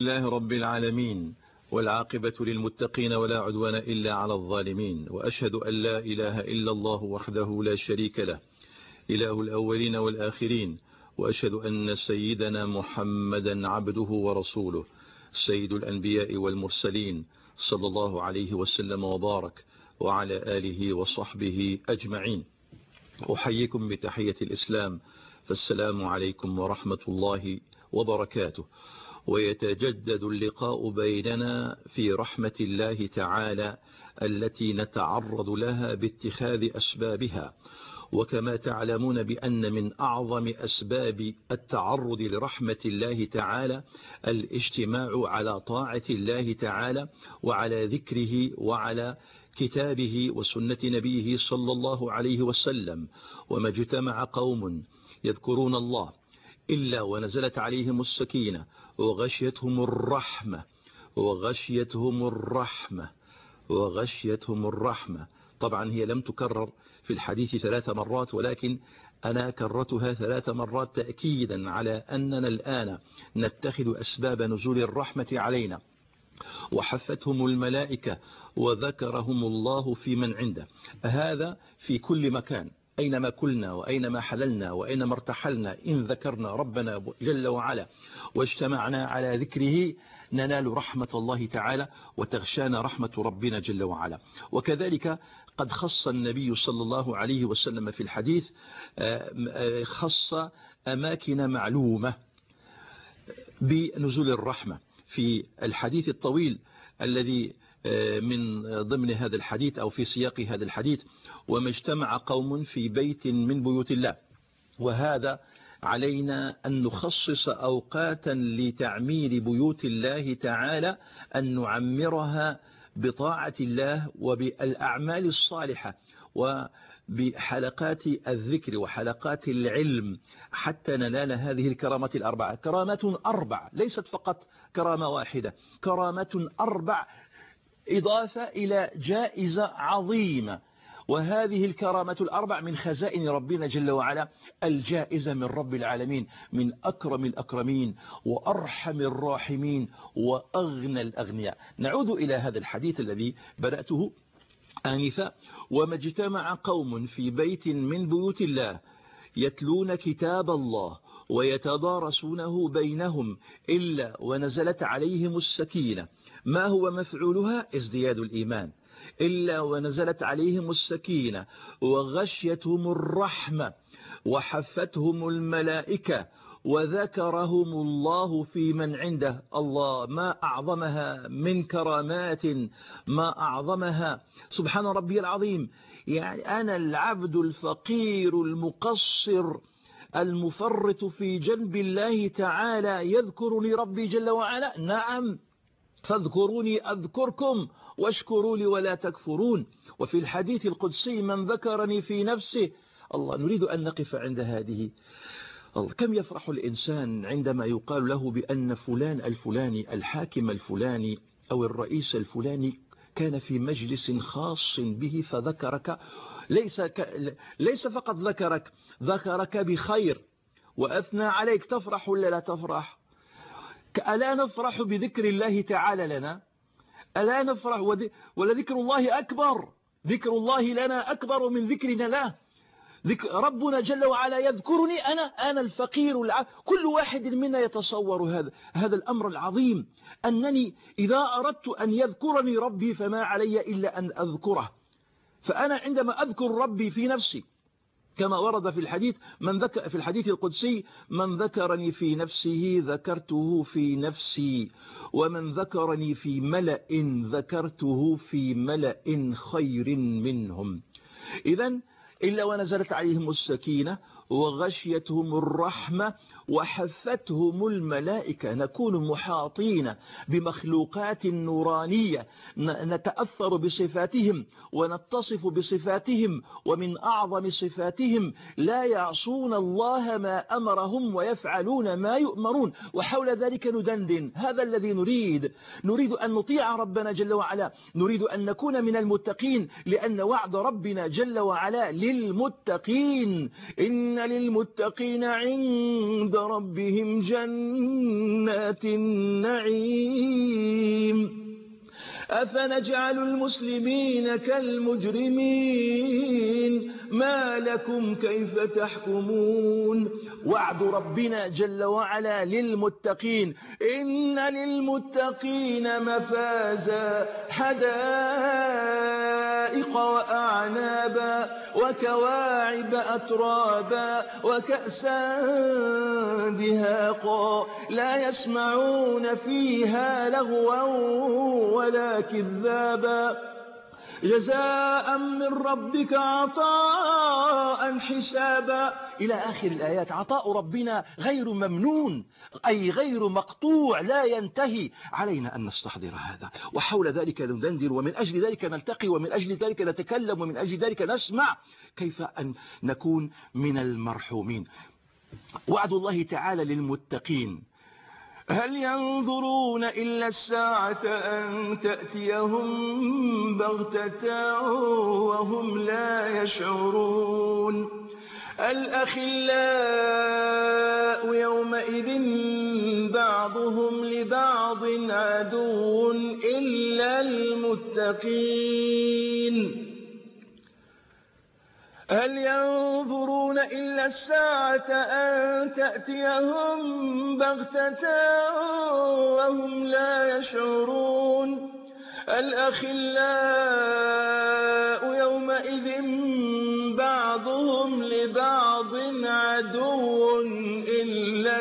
لله رب العالمين، والعاقبة للمتقين ولا عدوان إلا على الظالمين، وأشهد أن لا إله إلا الله وحده لا شريك له إله الأولين والآخرين، وأشهد أن سيدنا محمدا عبده ورسوله سيد الأنبياء والمرسلين صلى الله عليه وسلم وبارك وعلى آله وصحبه أجمعين. أحييكم بتحية الإسلام، فالسلام عليكم ورحمة الله وبركاته. ويتجدد اللقاء بيننا في رحمة الله تعالى التي نتعرض لها باتخاذ أسبابها. وكما تعلمون بأن من أعظم أسباب التعرض لرحمة الله تعالى الاجتماع على طاعة الله تعالى وعلى ذكره وعلى كتابه وسنة نبيه صلى الله عليه وسلم. وما اجتمع قوم يذكرون الله إلا ونزلت عليهم السكينة وغشيتهم الرحمة وغشيتهم الرحمة. طبعا هي لم تكرر في الحديث 3 مرات، ولكن أنا كررتها 3 مرات تأكيدا على أننا الآن نتخذ أسباب نزول الرحمة علينا. وحفتهم الملائكة وذكرهم الله في من عنده. هذا في كل مكان، أينما كلنا وأينما حللنا وأينما ارتحلنا، إن ذكرنا ربنا جل وعلا واجتمعنا على ذكره ننال رحمة الله تعالى وتغشانا رحمة ربنا جل وعلا. وكذلك قد خص النبي صلى الله عليه وسلم في الحديث خص أماكن معلومة بنزول الرحمة. في الحديث الطويل الذي من ضمن هذا الحديث أو في سياق هذا الحديث: وما اجتمع قوم في بيت من بيوت الله. وهذا علينا أن نخصص أوقاتا لتعمير بيوت الله تعالى، أن نعمرها بطاعة الله وبالأعمال الصالحة وبحلقات الذكر وحلقات العلم، حتى ننال هذه الكرامات الأربعة. كرامات 4 ليست فقط كرامة واحدة، كرامات 4 إضافة إلى جائزة عظيمة. وهذه الكرامات 4 من خزائن ربنا جل وعلا، الجائزة من رب العالمين، من أكرم الأكرمين وأرحم الراحمين وأغنى الأغنياء. نعود إلى هذا الحديث الذي بدأته آنفا: وما اجتمع قوم في بيت من بيوت الله يتلون كتاب الله ويتدارسونه بينهم إلا ونزلت عليهم السكينة. ما هو مفعولها؟ ازدياد الإيمان. إلا ونزلت عليهم السكينة وغشيتهم الرحمة وحفتهم الملائكة وذكرهم الله في من عنده. الله، ما أعظمها من كرامات، ما أعظمها. سبحان ربي العظيم. يعني أنا العبد الفقير المقصر المفرط في جنب الله تعالى يذكرني ربي جل وعلا. نعم، فاذكروني أذكركم واشكروا لي ولا تكفرون. وفي الحديث القدسي: من ذكرني في نفسه. الله، نريد أن نقف عند هذه. كم يفرح الإنسان عندما يقال له بأن فلان الفلاني، الحاكم الفلاني أو الرئيس الفلاني كان في مجلس خاص به فذكرك. ليس فقط ذكرك بخير وأثنى عليك. تفرح ولا لا تفرح؟ ألا نفرح بذكر الله تعالى لنا؟ ألا نفرح؟ ولذكر الله أكبر. ذكر الله لنا أكبر من ذكرنا له. ربنا جل وعلا يذكرني أنا الفقير كل واحد منا يتصور هذا الأمر العظيم، أنني إذا أردت أن يذكرني ربي فما علي إلا أن أذكره. فأنا عندما أذكر ربي في نفسي كما ورد في الحديث: في الحديث القدسي: من ذكرني في نفسه ذكرته في نفسي، ومن ذكرني في ملأ ذكرته في ملأ خير منهم. إذن إلا ونزلت عليهم السكينة وغشيتهم الرحمة وحفتهم الملائكة. نكون محاطين بمخلوقات نورانية نتأثر بصفاتهم ونتصف بصفاتهم، ومن أعظم صفاتهم: لا يعصون الله ما أمرهم ويفعلون ما يؤمرون. وحول ذلك ندندن. هذا الذي نريد أن نطيع ربنا جل وعلا، نريد أن نكون من المتقين، لأن وعد ربنا جل وعلا للمتقين: إن للمتقين عند ربهم جنات النعيم. أفنجعل المسلمين كالمجرمين ما لكم كيف تحكمون. وعد ربنا جل وعلا للمتقين، إن للمتقين مفازا، حدائق وأعنابا وكواعب أترابا وكأسا دهاقا لا يسمعون فيها لغوا ولا كذابا جزاء من ربك عطاء حسابا إلى آخر الآيات. عطاء ربنا غير ممنون، أي غير مقطوع، لا ينتهي. علينا أن نستحضر هذا، وحول ذلك ندندن، ومن أجل ذلك نلتقي، ومن أجل ذلك نتكلم، ومن أجل ذلك نسمع كيف أن نكون من المرحومين. وعد الله تعالى للمتقين: هل ينظرون إلا الساعة أن تأتيهم بغتة وهم لا يشعرون. الأخلاء يومئذ بعضهم لبعض عدو إلا المتقين. هل ينظرون إلا الساعة أن تأتيهم بغتة وهم لا يشعرون. الأخلاء يومئذ بعضهم لبعض عدو إلا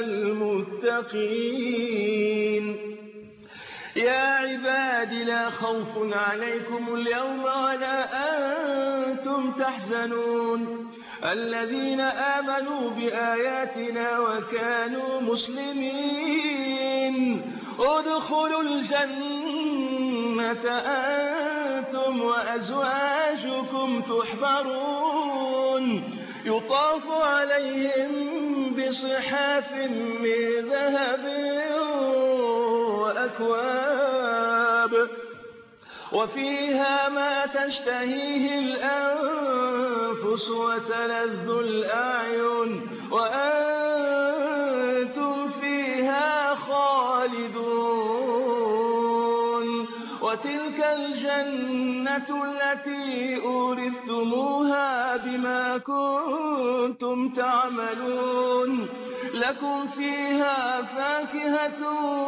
المتقين. يا عباد لا خوف عليكم اليوم ولا أنتم تحزنون الذين آمنوا بآياتنا وكانوا مسلمين ادخلوا الجنة أنتم وأزواجكم تحبرون يطاف عليهم بصحاف من ذهب وأكواب وفيها ما تشتهيه الأنفس وتلذ الأعين وأنتم فيها خالدون. وتلك الجنة التي أورثتموها بما كنتم تعملون لكم فيها فاكهة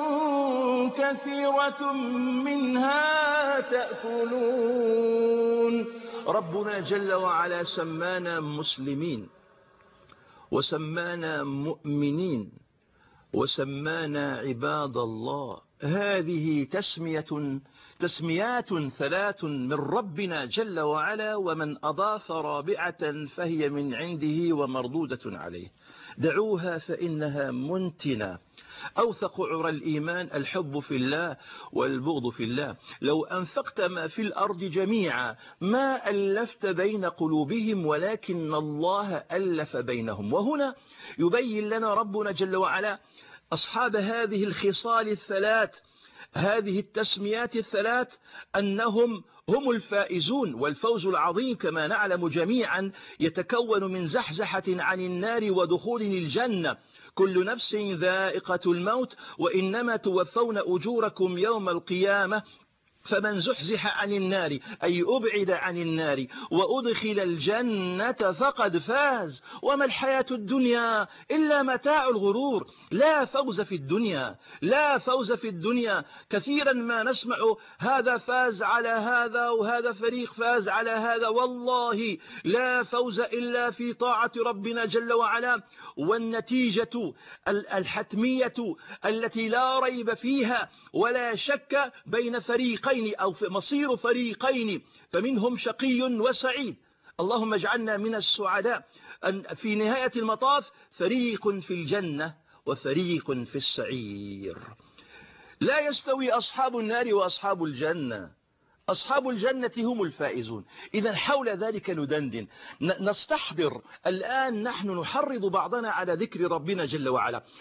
كثيرة منها تأكلون. ربنا جل وعلا سمانا مسلمين وسمانا مؤمنين وسمانا عباد الله. هذه تسميات ثلاث من ربنا جل وعلا، ومن أضاف رابعة فهي من عنده ومردودة عليه. دعوها فإنها منتنة. أوثق عرى الإيمان الحب في الله والبغض في الله. لو أنفقت ما في الأرض جميعا ما ألفت بين قلوبهم ولكن الله ألف بينهم. وهنا يبين لنا ربنا جل وعلا أصحاب هذه الخصال الثلاث، هذه التسميات الثلاث، أنهم هم الفائزون. والفوز العظيم كما نعلم جميعا يتكون من زحزحة عن النار ودخول الجنة. كل نفس ذائقة الموت وإنما توفون أجوركم يوم القيامة فمن زحزح عن النار أي أبعد عن النار وأدخل الجنة فقد فاز. وما الحياة الدنيا إلا متاع الغرور. لا فوز في الدنيا، لا فوز في الدنيا. كثيرا ما نسمع هذا فاز على هذا وهذا فريق فاز على هذا. والله لا فوز إلا في طاعة ربنا جل وعلا. والنتيجة الحتمية التي لا ريب فيها ولا شك بين فريقين أو في مصير فريقين، فمنهم شقي وسعيد. اللهم اجعلنا من السعداء. في نهاية المطاف فريق في الجنة وفريق في السعير. لا يستوي أصحاب النار وأصحاب الجنة. أصحاب الجنة هم الفائزون. إذا حول ذلك ندندن، نستحضر. الآن نحن نحرض بعضنا على ذكر ربنا جل وعلا.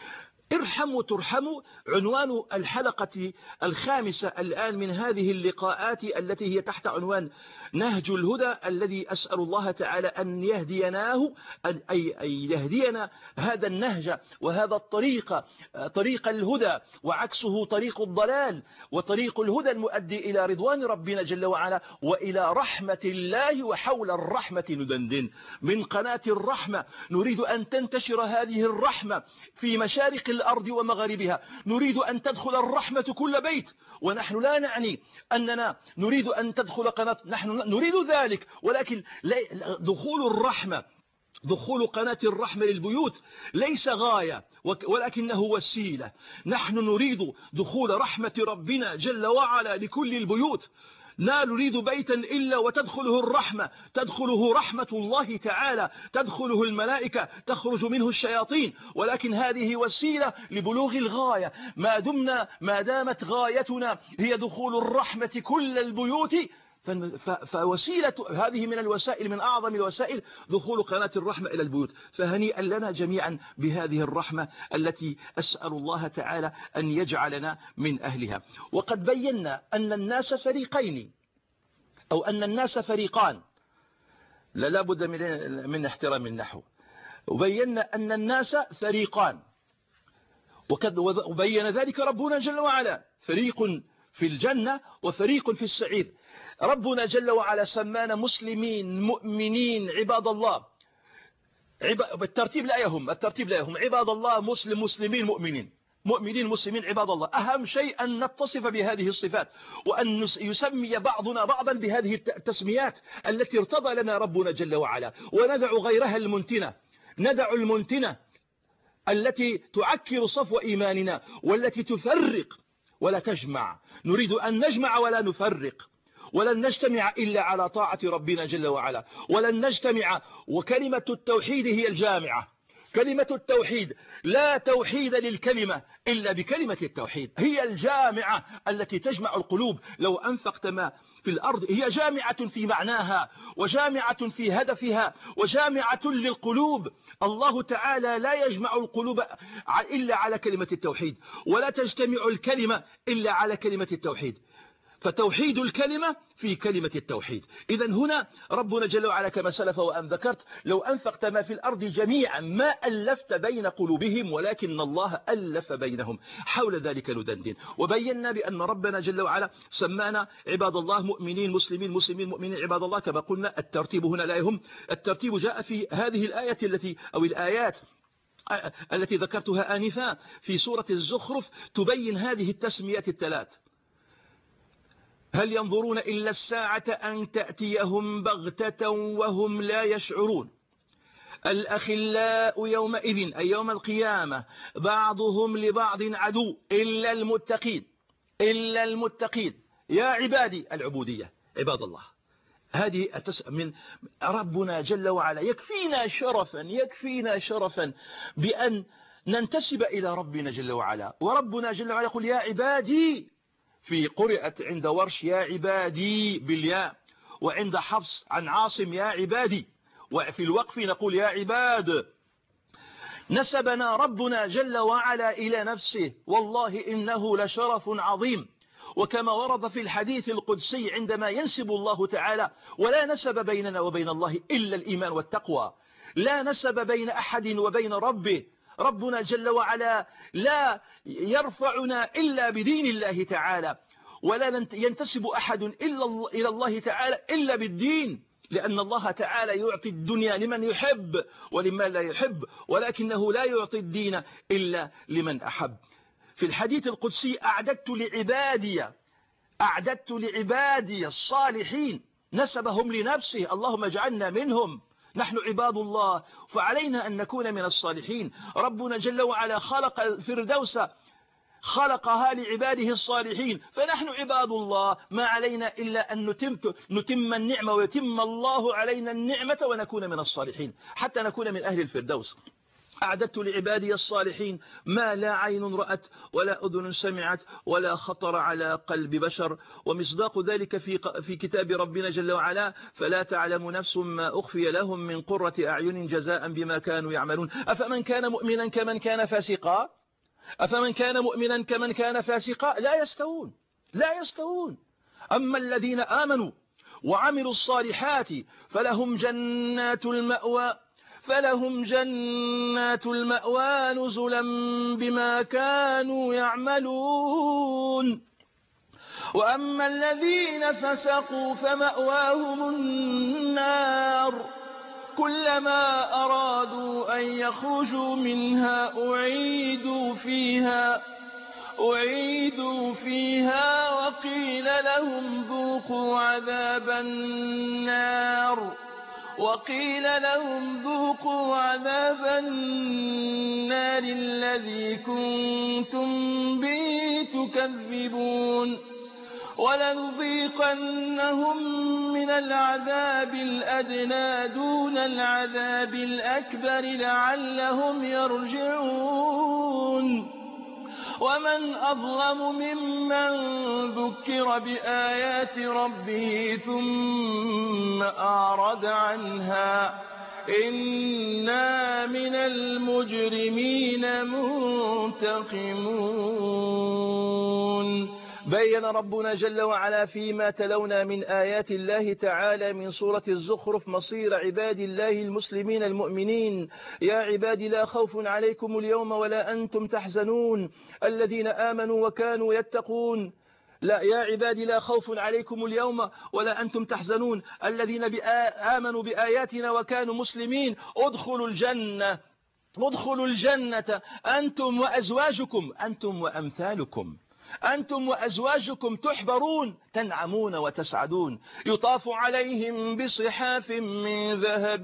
ارحموا ترحموا، عنوان الحلقة الخامسة الآن من هذه اللقاءات التي هي تحت عنوان نهج الهدى، الذي أسأل الله تعالى أن يهديناه، أي يهدينا هذا النهج وهذا الطريق، طريق الهدى، وعكسه طريق الضلال، وطريق الهدى المؤدي إلى رضوان ربنا جل وعلا وإلى رحمة الله. وحول الرحمة ندندن من قناة الرحمة، نريد أن تنتشر هذه الرحمة في مشارق الأرض ومغاربها، نريد أن تدخل الرحمة كل بيت، ونحن لا نعني أننا نريد أن تدخل قناة، نحن نريد ذلك، ولكن دخول الرحمة، دخول قناة الرحمة للبيوت ليس غاية ولكنه وسيلة. نحن نريد دخول رحمة ربنا جل وعلا لكل البيوت، لا نريد بيتا إلا وتدخله الرحمة، تدخله رحمة الله تعالى، تدخله الملائكة، تخرج منه الشياطين، ولكن هذه وسيلة لبلوغ الغاية. ما دامت غايتنا هي دخول الرحمة كل البيوت، فوسيلة هذه من الوسائل، من أعظم الوسائل دخول قناة الرحمة إلى البيوت. فهنيئا لنا جميعا بهذه الرحمة التي أسأل الله تعالى أن يجعلنا من أهلها. وقد بينا أن الناس فريقين، أو أن الناس فريقان، لا بد من احترام النحو. وبينا أن الناس فريقان، وبين ذلك ربنا جل وعلا، فريق في الجنة وفريق في السعير. ربنا جل وعلا سمانا مسلمين مؤمنين عباد الله، الترتيب لا يهم، عباد الله، مسلمين مؤمنين مسلمين عباد الله. أهم شيء أن نتصف بهذه الصفات، وأن يسمي بعضنا بعضا بهذه التسميات التي ارتضى لنا ربنا جل وعلا، وندع غيرها المنتنة، ندع المنتنة التي تعكر صفو إيماننا، والتي تفرق ولا تجمع. نريد أن نجمع ولا نفرق، ولن نجتمع إلا على طاعة ربنا جل وعلا، ولن نجتمع. وكلمة التوحيد هي الجامعة، كلمة التوحيد، لا توحيد للكلمة إلا بكلمة التوحيد، هي الجامعة التي تجمع القلوب. لو أنفقت ما في الأرض، هي جامعة في معناها، وجامعة في هدفها، وجامعة للقلوب. الله تعالى لا يجمع القلوب إلا على كلمة التوحيد، ولا تجتمع الكلمة إلا على كلمة التوحيد، فتوحيد الكلمة في كلمة التوحيد. إذن هنا ربنا جل وعلا كما سلف وأن ذكرت، لو أنفقت ما في الأرض جميعا ما ألفت بين قلوبهم ولكن الله ألف بينهم. حول ذلك ندندن، وبينا بأن ربنا جل وعلا سمانا عباد الله مؤمنين مسلمين مؤمنين عباد الله. كما قلنا الترتيب هنا لا يهم، الترتيب جاء في هذه الآية الآيات التي ذكرتها آنفا في سورة الزخرف، تبين هذه التسميات الثلاث. هل ينظرون إلا الساعة أن تأتيهم بغتة وهم لا يشعرون. الأخلاء يومئذ أي يوم القيامة بعضهم لبعض عدو إلا المتقين. يا عبادي، العبودية عباد الله، هذه من ربنا جل وعلا. يكفينا شرفا بأن ننتسب إلى ربنا جل وعلا. وربنا جل وعلا يقول يا عبادي، في قرأت عند ورش يا عبادي بالياء، وعند حفص عن عاصم يا عبادي، وفي الوقف نقول يا عباد. نسبنا ربنا جل وعلا إلى نفسه، والله إنه لشرف عظيم. وكما ورد في الحديث القدسي عندما ينسب الله تعالى: ولا نسب بيننا وبين الله إلا الإيمان والتقوى، لا نسب بين أحد وبين ربه. ربنا جل وعلا لا يرفعنا إلا بدين الله تعالى، ولا ينتسب أحد إلى الله تعالى إلا بالدين، لأن الله تعالى يعطي الدنيا لمن يحب ولمن لا يحب، ولكنه لا يعطي الدين إلا لمن أحب. في الحديث القدسي: أعددت لعبادي الصالحين، نسبهم لنفسه، اللهم اجعلنا منهم. نحن عباد الله، فعلينا أن نكون من الصالحين. ربنا جل وعلا خلق الفردوس، خلقها لعباده الصالحين، فنحن عباد الله، ما علينا إلا أن نتم النعمة ويتم الله علينا النعمة ونكون من الصالحين حتى نكون من أهل الفردوس. أعددت لعبادي الصالحين ما لا عين رأت ولا أذن سمعت ولا خطر على قلب بشر. ومصداق ذلك في كتاب ربنا جل وعلا: فلا تعلم نفس ما أخفي لهم من قرة أعين جزاء بما كانوا يعملون. أفمن كان مؤمنا كمن كان فاسقا، أفمن كان مؤمنا كمن كان فاسقا لا يستوون، لا يستوون. أما الذين آمنوا وعملوا الصالحات فلهم جنات المأوى نزلا بما كانوا يعملون. وأما الذين فسقوا فمأواهم النار كلما أرادوا أن يخرجوا منها أعيدوا فيها وقيل لهم ذوقوا عذاب النار الذي كنتم به تكذبون. ولنذيقنهم من العذاب الأدنى دون العذاب الأكبر لعلهم يرجعون. ومن أظلم ممن ذكر بآيات ربه ثم أعرض عنها إنا من المجرمين منتقمون. بين ربنا جل وعلا فيما تلونا من آيات الله تعالى من سورة الزخرف مصير عباد الله المسلمين المؤمنين. يا عباد لا خوف عليكم اليوم ولا أنتم تحزنون الذين آمنوا وكانوا يتقون. لا، يا عبادي لا خوف عليكم اليوم ولا أنتم تحزنون الذين آمنوا بآياتنا وكانوا مسلمين. ادخلوا الجنة أنتم وأزواجكم، أنتم وأمثالكم، أنتم وأزواجكم تحبرون تنعمون وتسعدون. يطاف عليهم بصحاف من ذهب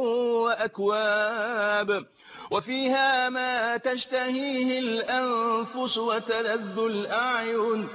وأكواب وفيها ما تشتهيه الأنفس وتلذ الأعين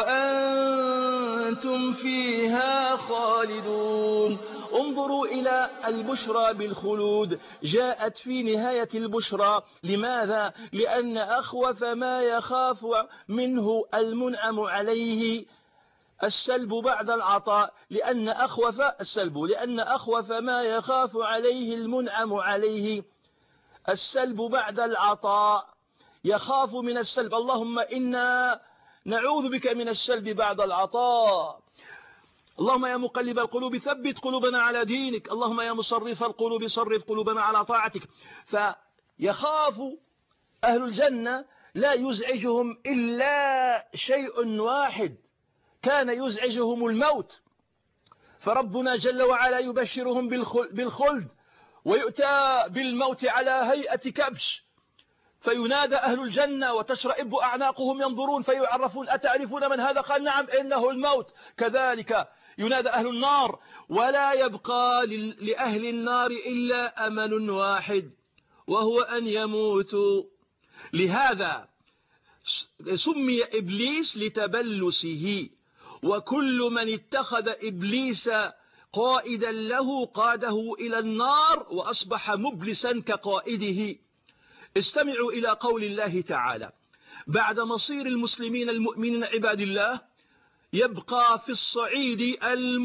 وأنتم فيها خالدون. انظروا إلى البشرى بالخلود، جاءت في نهاية البشرى. لماذا؟ لأن أخوف ما يخاف منه المنعم عليه السلب بعد العطاء، لأن أخوف ما يخاف عليه المنعم عليه السلب بعد العطاء. يخاف من السلب، اللهم إنا نعوذ بك من السلب بعد العطاء. اللهم يا مقلب القلوب ثبت قلوبنا على دينك، اللهم يا مصرف القلوب صرف قلوبنا على طاعتك. فيخاف أهل الجنة لا يزعجهم إلا شيء واحد كان يزعجهم الموت، فربنا جل وعلا يبشرهم بالخلد ويؤتى بالموت على هيئة كبش، فينادى أهل الجنة وتشرئب أعناقهم ينظرون فيعرفون أتعرفون من هذا؟ قال نعم إنه الموت. كذلك ينادى أهل النار ولا يبقى لأهل النار إلا أمل واحد وهو أن يموتوا. لهذا سمي إبليس لتبلسه، وكل من اتخذ إبليس قائدا له قاده إلى النار وأصبح مبلسا كقائده. استمعوا إلى قول الله تعالى: بعد مصير المسلمين المؤمنين عباد الله يبقى في الصعيد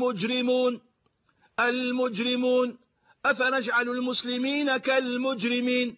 المجرمون أفنجعل المسلمين كالمجرمين.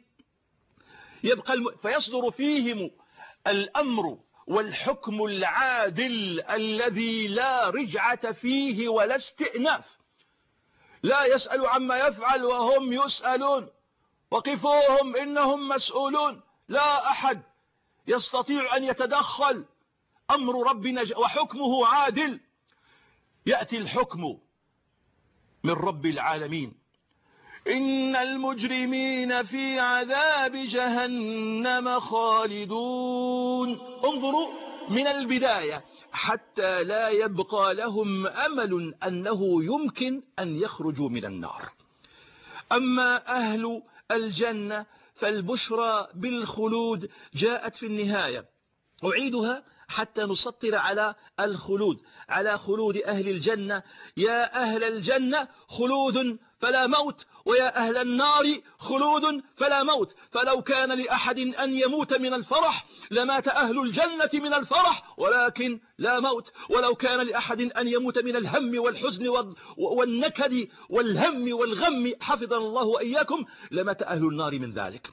فيصدر فيهم الأمر والحكم العادل الذي لا رجعة فيه ولا استئناف. لا يسأل عما يفعل وهم يسألون، وقفوهم إنهم مسؤولون. لا أحد يستطيع أن يتدخل، أمر ربنا وحكمه عادل. يأتي الحكم من رب العالمين: إن المجرمين في عذاب جهنم خالدون. انظروا من البداية حتى لا يبقى لهم أمل أنه يمكن أن يخرجوا من النار. أما أهل الجنة فالبشرى بالخلود جاءت في النهاية. أعيدها حتى نسطر على الخلود، على خلود أهل الجنة. يا أهل الجنة خلود فلا موت، ويا أهل النار خلود فلا موت. فلو كان لأحد أن يموت من الفرح لمات أهل الجنة من الفرح، ولكن لا موت. ولو كان لأحد أن يموت من الهم والحزن والنكد والهم والغم، حفظنا الله وإياكم، لمات أهل النار من ذلك.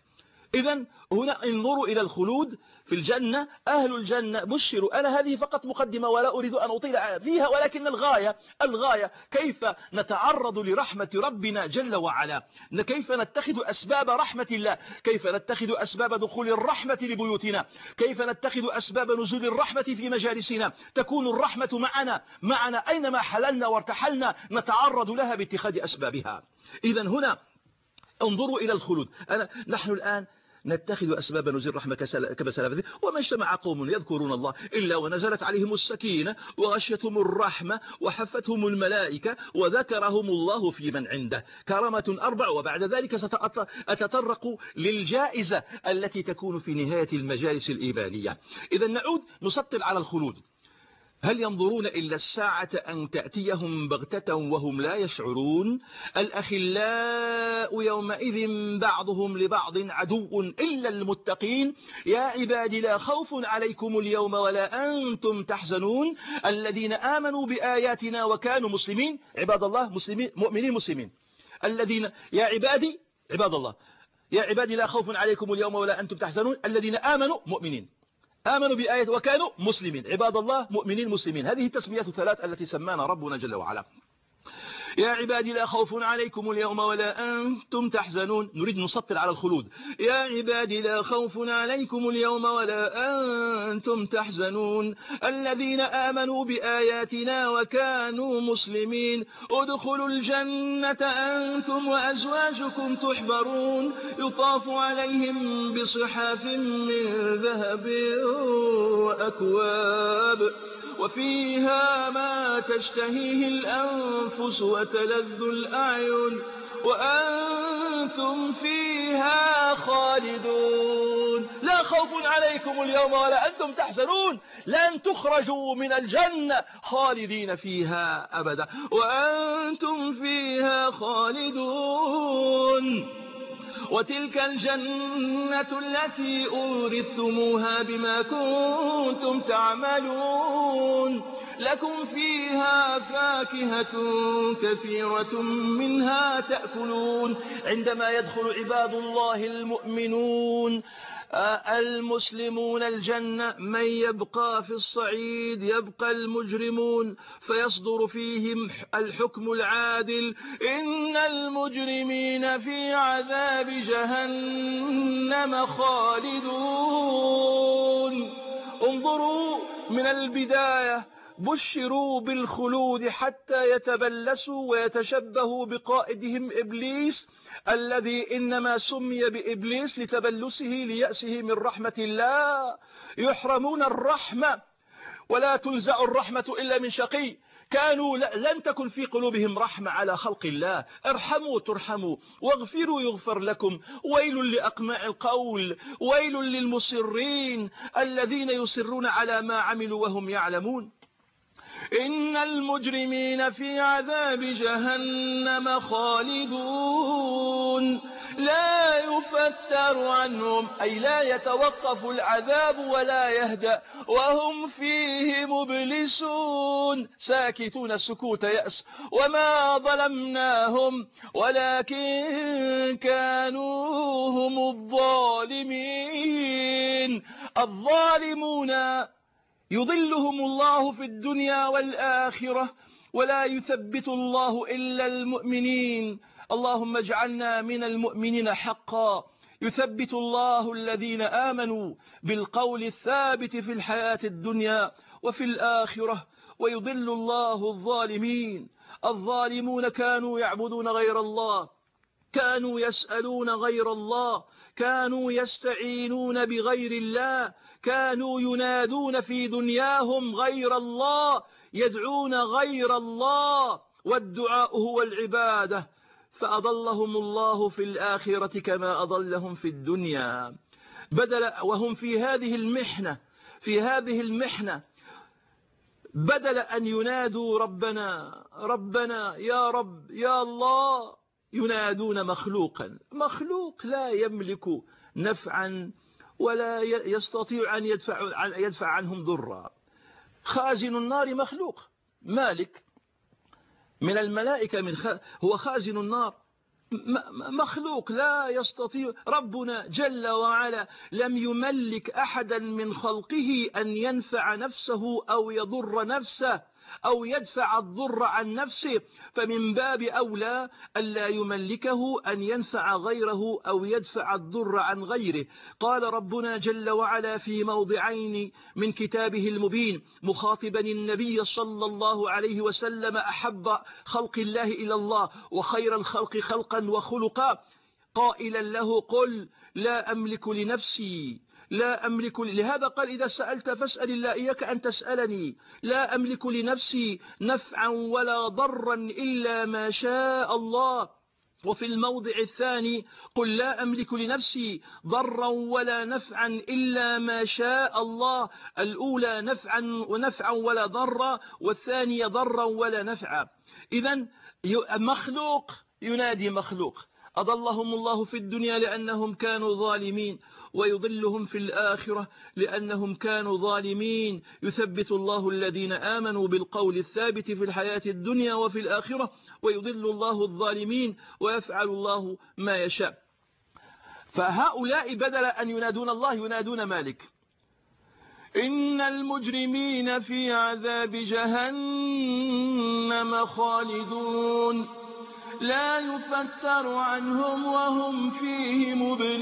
إذن هنا انظروا إلى الخلود في الجنة. أهل الجنة بشروا. أنا هذه فقط مقدمة ولا أريد أن أطيل فيها، ولكن الغاية كيف نتعرض لرحمة ربنا جل وعلا، كيف نتخذ أسباب رحمة الله، كيف نتخذ أسباب دخول الرحمة لبيوتنا، كيف نتخذ أسباب نزول الرحمة في مجالسنا، تكون الرحمة معنا أينما حللنا وارتحلنا، نتعرض لها باتخاذ أسبابها. إذن هنا انظروا إلى الخلود. نحن الآن نتخذ أسباب نزول الرحمة كما سلف، وما اجتمع قوم يذكرون الله إلا ونزلت عليهم السكينة وغشيتهم الرحمة وحفتهم الملائكة وذكرهم الله في من عنده. كرامة 4. وبعد ذلك سأتطرق للجائزة التي تكون في نهاية المجالس الإيمانية. إذا نعود نسطر على الخلود. هل ينظرون إلا الساعة أن تأتيهم بغتة وهم لا يشعرون؟ الأخلاء يومئذ بعضهم لبعض عدو إلا المتقين. يا عباد لا خوف عليكم اليوم ولا أنتم تحزنون الذين آمنوا بآياتنا وكانوا مسلمين. عباد الله مسلمين، مؤمنين مسلمين. الذين يا عبادي عباد الله يا عبادي لا خوف عليكم اليوم ولا أنتم تحزنون الذين آمنوا مؤمنين، آمنوا بآيات وكانوا مسلمين. عباد الله مؤمنين مسلمين. هذه التسميات الثلاث التي سمانا ربنا جل وعلا. يا عبادي لا خوف عليكم اليوم ولا أنتم تحزنون. نريد نسطر على الخلود. يا عبادي لا خوف عليكم اليوم ولا أنتم تحزنون الذين آمنوا بآياتنا وكانوا مسلمين. ادخلوا الجنة أنتم وأزواجكم تحبرون يطاف عليهم بصحاف من ذهب وأكواب وفيها ما تشتهيه الأنفس وتلذ الأعين وأنتم فيها خالدون. لا خوف عليكم اليوم ولا أنتم تحزنون. لن تخرجوا من الجنة خالدين فيها أبدا وأنتم فيها خالدون. وتلك الجنة التي أورثتموها بما كنتم تعملون لكم فيها فاكهة كثيرة منها تأكلون. عندما يدخل عباد الله المؤمنون المسلمون الجنة من يبقى في الصعيد يبقى المجرمون فيصدر فيهم الحكم العادل. إن المجرمين في عذاب جهنم خالدون. انظروا من البداية بشروا بالخلود حتى يتبلسوا ويتشبهوا بقائدهم إبليس الذي إنما سمي بإبليس لتبلسه ليأسه من رحمة الله. يحرمون الرحمة ولا تنزع الرحمة إلا من شقي. كانوا لن تكن في قلوبهم رحمة على خلق الله. ارحموا ترحموا واغفروا يغفر لكم. ويل لأقماع القول ويل للمصرين الذين يصرون على ما عملوا وهم يعلمون. إن المجرمين في عذاب جهنم خالدون لا يفتر عنهم أي لا يتوقف العذاب ولا يهدأ وهم فيه مبلسون ساكتون السكوت يأس. وما ظلمناهم ولكن كانوا هم الظالمين. الظالمون يضلهم الله في الدنيا والآخرة ولا يثبت الله إلا المؤمنين. اللهم اجعلنا من المؤمنين حقا. يثبت الله الذين آمنوا بالقول الثابت في الحياة الدنيا وفي الآخرة ويضل الله الظالمين. الظالمون كانوا يعبدون غير الله، كانوا يسألون غير الله، كانوا يستعينون بغير الله، كانوا ينادون في دنياهم غير الله، يدعون غير الله، والدعاء هو العبادة. فأضلهم الله في الآخرة كما أضلهم في الدنيا. وهم في هذه المحنة بدل أن ينادوا ربنا ربنا يا رب يا الله ينادون مخلوق لا يملك نفعا ولا يستطيع أن يدفع عنهم ضرا. خازن النار مخلوق، مالك من الملائكة هو خازن النار، مخلوق لا يستطيع. ربنا جل وعلا لم يملك أحدا من خلقه أن ينفع نفسه أو يضر نفسه أو يدفع الضر عن نفسه، فمن باب أولى ألا يملكه أن ينفع غيره أو يدفع الضر عن غيره. قال ربنا جل وعلا في موضعين من كتابه المبين مخاطبا النبي صلى الله عليه وسلم أحب خلق الله إلى الله وخير الخلق خلقا وخلقا، قائلا له: قل لا أملك لنفسي، لا أملك. لهذا قال: إذا سألت فاسأل الله، إياك أن تسألني. لا أملك لنفسي نفعا ولا ضرا إلا ما شاء الله. وفي الموضع الثاني: قل لا أملك لنفسي ضرا ولا نفعا إلا ما شاء الله. الأولى نفعا ولا ضرا، والثانية ضرا ولا نفعا. إذن مخلوق ينادي مخلوق. أضلهم الله في الدنيا لأنهم كانوا ظالمين، ويضلهم في الآخرة لأنهم كانوا ظالمين. يثبت الله الذين آمنوا بالقول الثابت في الحياة الدنيا وفي الآخرة، ويضل الله الظالمين، ويفعل الله ما يشاء. فهؤلاء بدل أن ينادون الله ينادون مالك. إن المجرمين في عذاب جهنم خالدون لا يفتر عنهم وهم فيه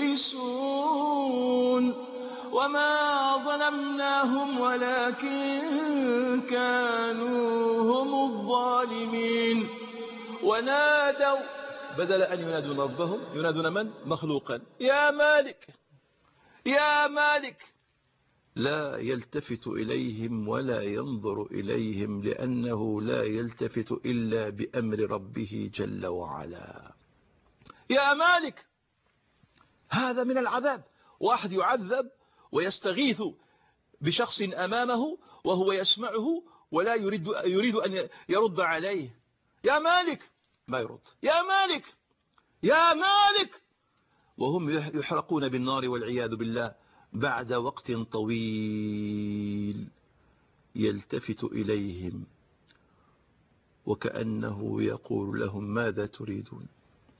مبلسون. وما ظلمناهم ولكن كانوا هم الظالمين. ونادوا، بدل أن ينادون ربهم ينادون من؟ مخلوقا. يا مالك يا مالك. لا يلتفت إليهم ولا ينظر إليهم، لأنه لا يلتفت إلا بأمر ربه جل وعلا. يا مالك. هذا من العذاب. واحد يعذب ويستغيث بشخص أمامه وهو يسمعه ولا يريد أن يرد عليه. يا مالك، ما يرد. يا مالك يا مالك، وهم يحرقون بالنار والعياذ بالله بعد وقت طويل. يلتفت إليهم وكأنه يقول لهم: ماذا تريدون؟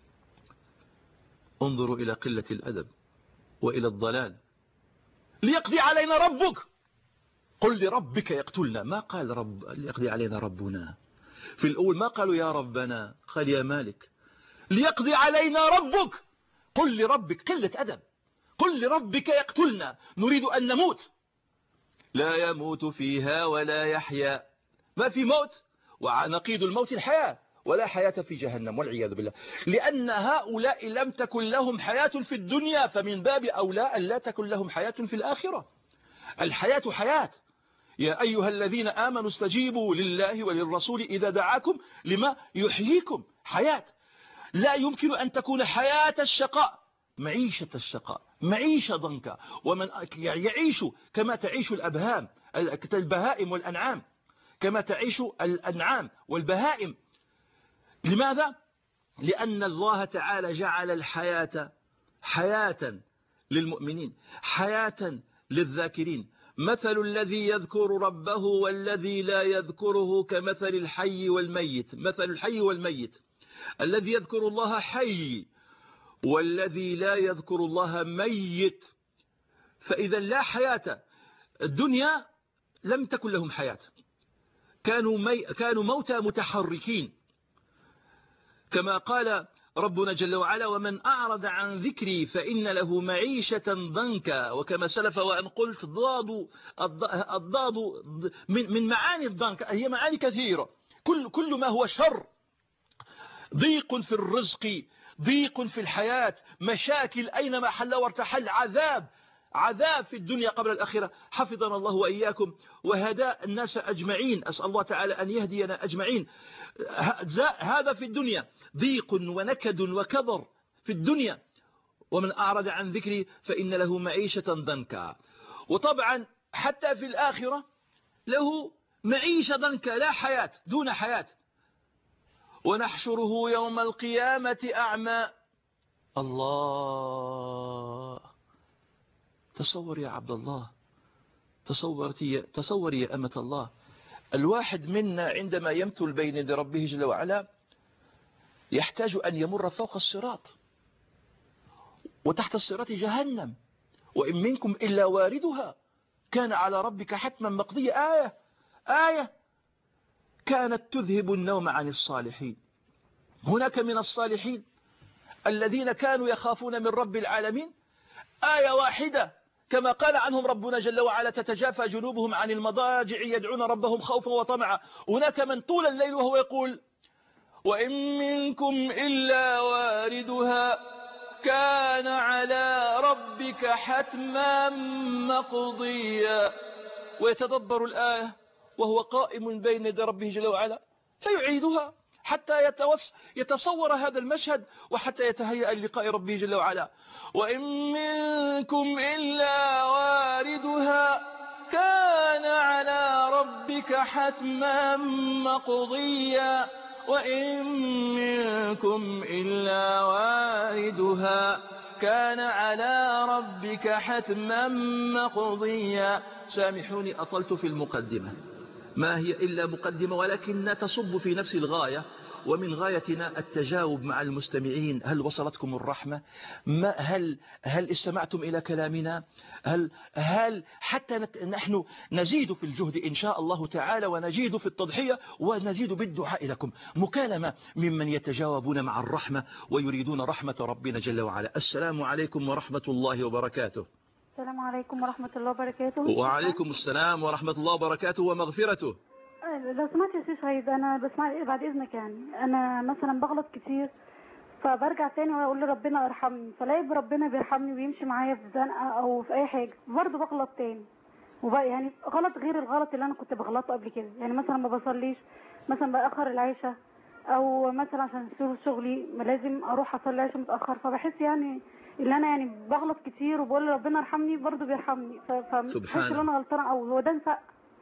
انظروا إلى قلة الأدب وإلى الضلال. ليقضي علينا ربك. قل لربك يقتلنا. ما قال ليقضي علينا ربنا. في الأول ما قالوا يا ربنا، قال يا مالك. ليقضي علينا ربك. قل لربك. قلة أدب. قل لربك يقتلنا. نريد أن نموت. لا يموت فيها ولا يحيا. ما في موت، ونقيض الموت الحياة، ولا حياة في جهنم والعياذ بالله. لأن هؤلاء لم تكن لهم حياة في الدنيا، فمن باب أولى أن لا تكن لهم حياة في الآخرة. الحياة حياة. يا أيها الذين آمنوا استجيبوا لله وللرسول إذا دعاكم لما يحييكم. حياة. لا يمكن أن تكون حياة الشقاء، معيشة الشقاء، معيشة ضنكا. ومن يعيش كما تعيش البهائم والأنعام، كما تعيش الأنعام والبهائم. لماذا؟ لأن الله تعالى جعل الحياة حياة للمؤمنين، حياة للذاكرين. مثل الذي يذكر ربه والذي لا يذكره كمثل الحي والميت. مثل الحي والميت: الذي يذكر الله حي والذي لا يذكر الله ميت. فإذا لا حياة. الدنيا لم تكن لهم حياة، كانوا موتى متحركين، كما قال ربنا جل وعلا: ومن أعرض عن ذكري فإن له معيشة ضنكا. وكما سلف وأن قلت الضاد من معاني الضنك هي معاني كثيرة. كل ما هو شر، ضيق في الرزق، ضيق في الحياة، مشاكل أينما حل وارتحل، عذاب في الدنيا قبل الآخرة. حفظنا الله وإياكم وهدى الناس أجمعين. أسأل الله تعالى أن يهدينا أجمعين. هذا في الدنيا ضيق ونكد وكبر في الدنيا. ومن أعرض عن ذكري فإن له معيشة ضنكا. وطبعا حتى في الآخرة له معيشة ضنكا، لا حياة، دون حياة. ونحشره يوم القيامة أعمى. الله. تصور يا عبد الله، تصور يا أمة الله. الواحد منا عندما يمثل بين يدي ربه جل وعلا يحتاج أن يمر فوق الصراط، وتحت الصراط جهنم، وإن منكم إلا واردها كان على ربك حتما مقضية. آية كانت تذهب النوم عن الصالحين. هناك من الصالحين الذين كانوا يخافون من رب العالمين آية واحدة كما قال عنهم ربنا جل وعلا: تتجافى جنوبهم عن المضاجع يدعون ربهم خوفا وطمعا. هناك من طول الليل وهو يقول: وإن منكم إلا واردها كان على ربك حتما مقضيا. ويتدبر الآية وهو قائم بين يدي ربه جل وعلا، فيعيدها حتى يتصور هذا المشهد، وحتى يتهيأ للقاء ربه جل وعلا: وإن منكم إلا واردها كان على ربك حتما مقضيا. وإن منكم إلا واردها كان على ربك حتما مقضيا. سامحوني أطلت في المقدمة، ما هي إلا مقدمة، ولكنها تصب في نفس الغاية. ومن غايتنا التجاوب مع المستمعين. هل وصلتكم الرحمة؟ هل استمعتم إلى كلامنا؟ هل حتى نحن نزيد في الجهد إن شاء الله تعالى، ونزيد في التضحية، ونزيد بالدعاء لكم. مكالمة ممن يتجاوبون مع الرحمة ويريدون رحمة ربنا جل وعلا. السلام عليكم ورحمة الله وبركاته. السلام عليكم ورحمة الله وبركاته. وعليكم السلام ورحمة الله وبركاته ومغفرته. لو سمعت يا شيخ سعيد، أنا بسمع بعد إذنك. يعني أنا مثلا بغلط كتير، فبرجع تاني وأقول لربنا ارحمني، فلاقي ربنا بيرحمني ويمشي معايا في زنقة أو في أي حاجة، برضه بغلط تاني. وبقى يعني غلط غير الغلط اللي أنا كنت بغلطه قبل كده. يعني مثلا ما بصليش، مثلا بأخر العشاء، أو مثلا عشان شغلي لازم أروح أصلي العشاء متأخر، فبحس يعني اللي أنا يعني بغلط كتير وبقول لربنا ارحمني برضه بيرحمني، فبحس ان انا غلطانه. او هو ده نفق.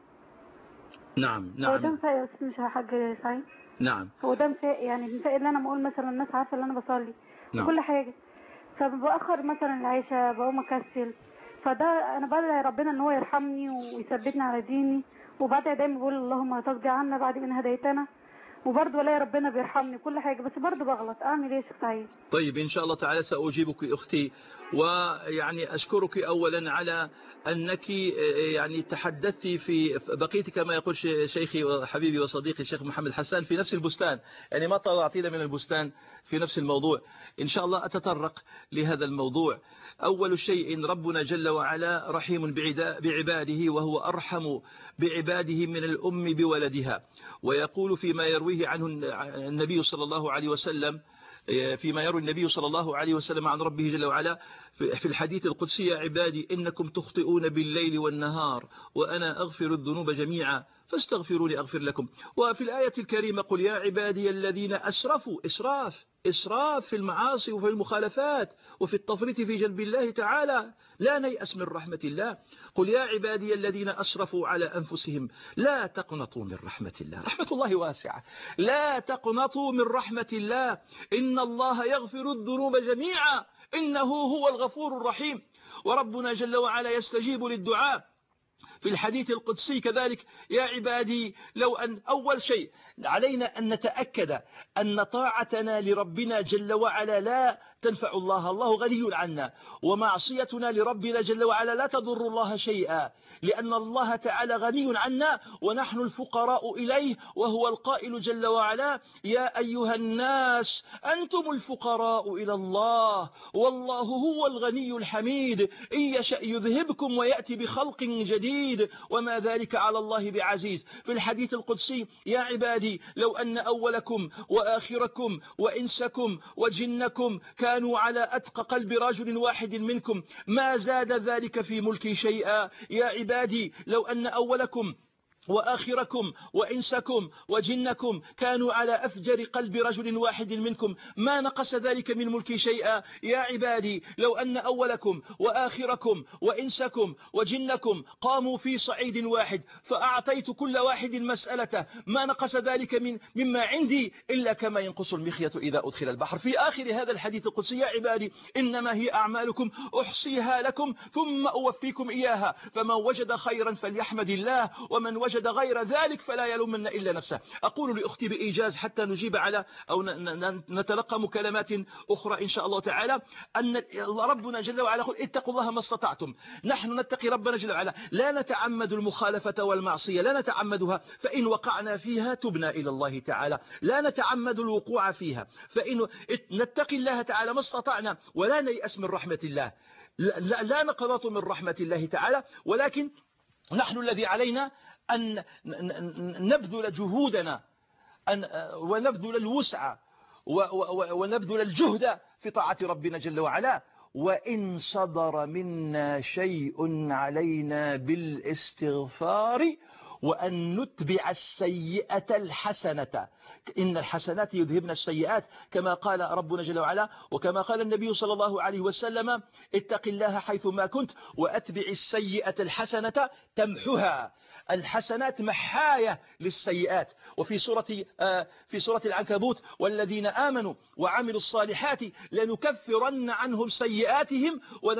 نعم هو ده نفق يا استاذ، مش حاجه سعيد. نعم، هو ده نفق، يعني النفق اللي انا بقول مثلا الناس عارفه ان انا بصلي وكل حاجه، فبأخر مثلا العشاء، بقوم اكسل. فده انا بدعي ربنا ان هو يرحمني ويثبتني على ديني، وبدعي دايما بقول اللهم تصدق عنا بعد ان هديتنا، وبرضه الاقي ربنا بيرحمني كل حاجه، بس برضه بغلط. اعمل ايه يا شيخ سعيد؟ طيب إن شاء الله تعالى سأجيبك أختي. ويعني أشكرك أولا على أنك يعني تحدثت في بقيت كما يقول شيخي وحبيبي وصديقي الشيخ محمد حسان في نفس البستان، يعني ما طلعتينا من البستان، في نفس الموضوع. إن شاء الله أتطرق لهذا الموضوع. أول شيء ربنا جل وعلا رحيم بعباده، وهو أرحم بعباده من الأم بولدها. ويقول فيما يرويه عنه النبي صلى الله عليه وسلم، فيما يروي النبي صلى الله عليه وسلم عن ربه جل وعلا في الحديث القدسي: يا عبادي إنكم تخطئون بالليل والنهار وأنا أغفر الذنوب جميعا فاستغفروني أغفر لكم. وفي الآية الكريمة: قل يا عبادي الذين أسرفوا، إسراف في المعاصي وفي المخالفات وفي التفريط في جلب الله تعالى، لا نيأس من رحمة الله. قل يا عبادي الذين أسرفوا على أنفسهم لا تقنطوا من رحمة الله، رحمة الله واسعة، لا تقنطوا من رحمة الله، إن الله يغفر الذنوب جميعا إنه هو الغفور الرحيم. وربنا جل وعلا يستجيب للدعاء في الحديث القدسي كذلك: يا عبادي لو أن. أول شيء علينا أن نتأكد أن طاعتنا لربنا جل وعلا لا تنفع الله، الله غني عنا، ومعصيتنا لربنا جل وعلا لا تضر الله شيئا، لأن الله تعالى غني عنا ونحن الفقراء إليه، وهو القائل جل وعلا: يا أيها الناس أنتم الفقراء إلى الله والله هو الغني الحميد، إن يشأ يذهبكم ويأتي بخلق جديد وما ذلك على الله بعزيز. في الحديث القدسي: يا عبادي لو أن أولكم وآخركم وإنسكم وجنكم كانوا على أتقى قلب رجل واحد منكم ما زاد ذلك في ملكي شيئا. يا عبادي لو أن أولكم وآخركم وإنسكم وجنكم كانوا على أفجر قلب رجل واحد منكم ما نقص ذلك من ملكي شيئا. يا عبادي لو أن أولكم وآخركم وإنسكم وجنكم قاموا في صعيد واحد فأعطيت كل واحد مسألته ما نقص ذلك مما عندي إلا كما ينقص المخيط إذا أدخل البحر. في آخر هذا الحديث القدسي: يا عبادي إنما هي أعمالكم أحصيها لكم ثم أوفيكم إياها، فمن وجد خيرا فليحمد الله، ومن وجد وجد غير ذلك فلا يلومن إلا نفسه. أقول لأختي بإيجاز حتى نجيب على أو نتلقى مكالمات أخرى إن شاء الله تعالى، أن ربنا جل وعلا يقول اتقوا الله ما استطعتم. نحن نتقي ربنا جل وعلا، لا نتعمد المخالفة والمعصية، لا نتعمدها، فإن وقعنا فيها تبنا إلى الله تعالى، لا نتعمد الوقوع فيها، فإن نتقي الله تعالى ما استطعنا، ولا نيأس من رحمة الله، لا نقنط من رحمة الله تعالى، ولكن نحن الذي علينا أن نبذل جهودنا ونبذل الوسع ونبذل الجهد في طاعة ربنا جل وعلا. وإن صدر منا شيء علينا بالاستغفار وأن نتبع السيئة الحسنة، إن الحسنات يذهبن السيئات، كما قال ربنا جل وعلا وكما قال النبي صلى الله عليه وسلم اتق الله حيثما كنت وأتبع السيئة الحسنة تمحها. الحسنات محاية للسيئات. وفي سورة العنكبوت والذين آمنوا وعملوا الصالحات لنكفرن عنهم سيئاتهم